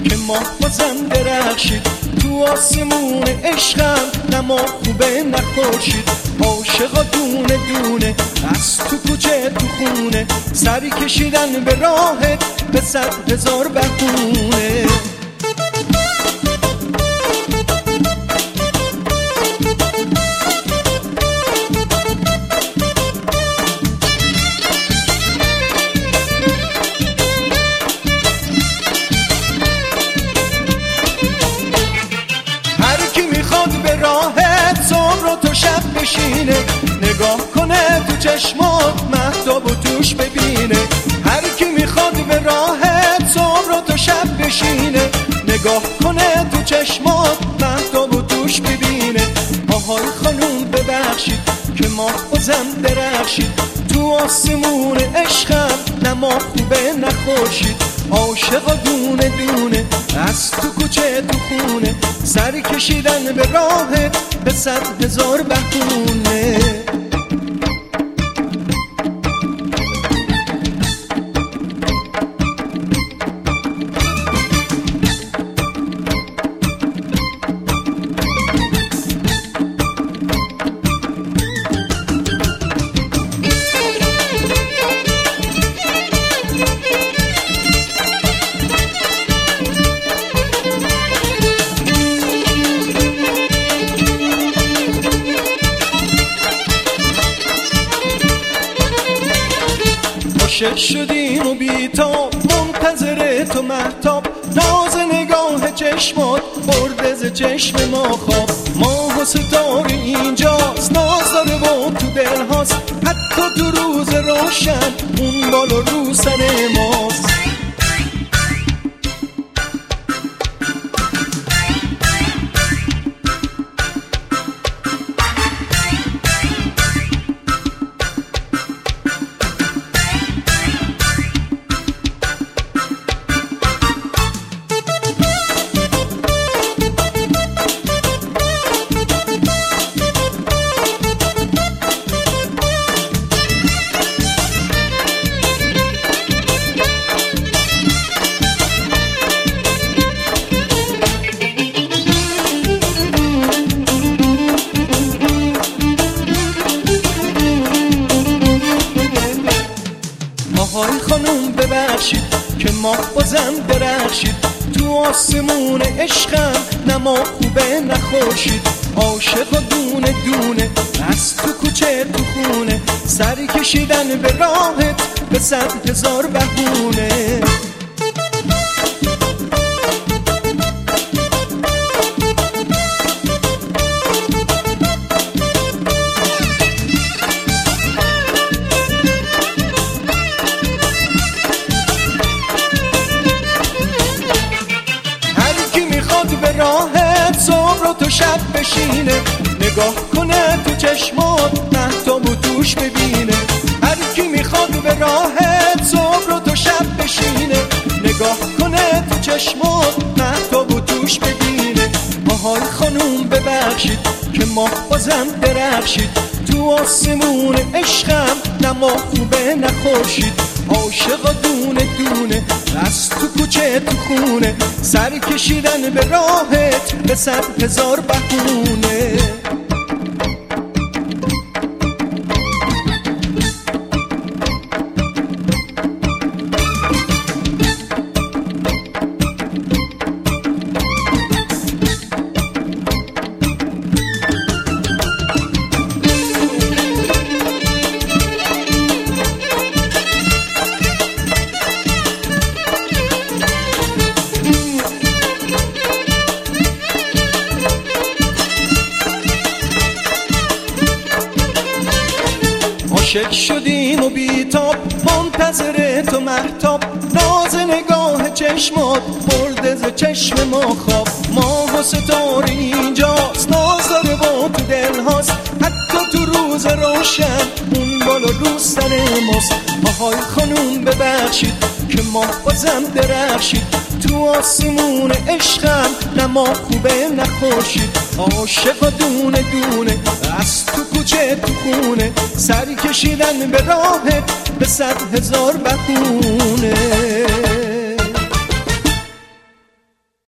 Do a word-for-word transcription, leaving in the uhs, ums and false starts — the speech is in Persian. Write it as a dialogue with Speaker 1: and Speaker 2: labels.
Speaker 1: که ماه بازم درخشید تو آسمون عشقم، نه ما خوبه نه خورشید. عاشقا دونه دونه از تو کوچه تو خونه، سری کشیدن به راهت به صد هزار بهونه. به راهت صبح و تو شب بشینه، نگاه کنه تو چشمات مهتاب و توش ببینه. هر کی میخواد به راهت صبح و تو شب بشینه، نگاه کنه تو چشمات مهتاب و توش ببینه. آهای خانوم ببخشید که ماه بازم درخشید تو آسمون عشقم، نه ما خوبه نه خورشید. عاشقا دونه دونه از تو کوچه تو خونه، سری کشیدن به راهت به صد هزار بهونه. عاشق شدیم و بیتاب منتظر تو مهتاب، ناز نگاه چشمات برده ز چشم ما خواب. ماه و ستاره اینجاست، ناز داره و تو دل هاست، حتی تو روز روشن اون بالا رو سر ماست. آهای خانوم ببخشید که ماه بازم درخشید تو آسمون عشقم، نه ما خوبه نه خورشید. عاشقا دونه دونه از تو کوچه تو خونه، سری کشیدن به راهت به صد هزار بهونه. به راهت صبح و تو شب بشینه، نگاه کنه تو چشمات مهتاب و توش ببینه. هر کی میخواد به راهت صبح و تو شب بشینه، نگاه کنه تو چشمات مهتاب و توش ببینه. آهای خانوم ببخشید که ماه بازم درخشید تو آسمون عشقم، نه ما خوبه نه خورشید. عاشقا دونه دونه از تو کوچه تو خونه، سر کشیدن به راهت به صد هزار بهونه. عاشق شدیم و بیتاب منتظر تو مهتاب، ناز نگاه چشمات برده ز چشم ما خواب. ماه و ستاره اینجاست، ناز داره و تو دل هاست، حتی تو روز روشن اون بالا رو سر ماست. آهای خانوم ببخشید که ماه بازم درخشید تو آسمون عشقم، نه ما خوبه نه خورشید. عاشقا دونه دونه از تو کوچه تو خونه، سری کشیدن به راهت به صد هزار بهونه.